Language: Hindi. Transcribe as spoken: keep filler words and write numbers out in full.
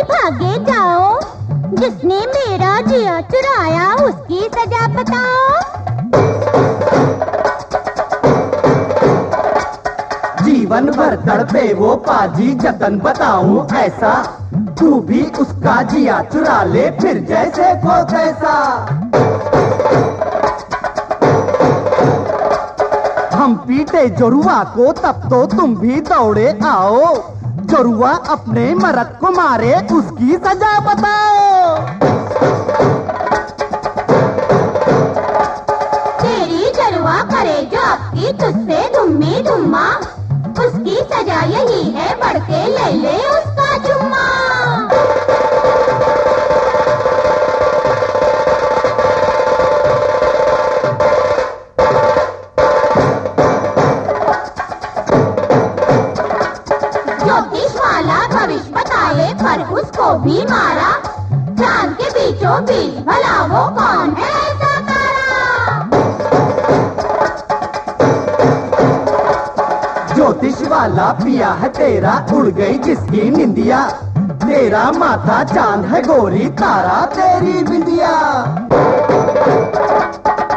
भागे जाओ, जिसने मेरा जिया चुराया उसकी सजा बताओ। जीवन भर तड़पे वो पाजी जतन बताऊं ऐसा, तू भी उसका जिया चुरा ले फिर जैसे को तैसा। हम पीटे जोरुआ को तब तो तुम भी दौड़े आओ, जोरुआ अपने मर्द को मारे उसकी सजा बताओ। तेरी जरुआ करे जो आपकी तुझसे धुम्मी धुम्मा, उसकी सजा यही है बढ़ के ले ले उसका चुम्मा। ज्योतिष वाला भविष्य बताए पर उसको भी मारा, चांद के बीचों बीच भला वो कौन है ऐसा तारा। ज्योतिष वाला पिया है तेरा उड़ गई जिसकी निंदिया, तेरा माथा चांद है गोरी तारा तेरी बिंदिया।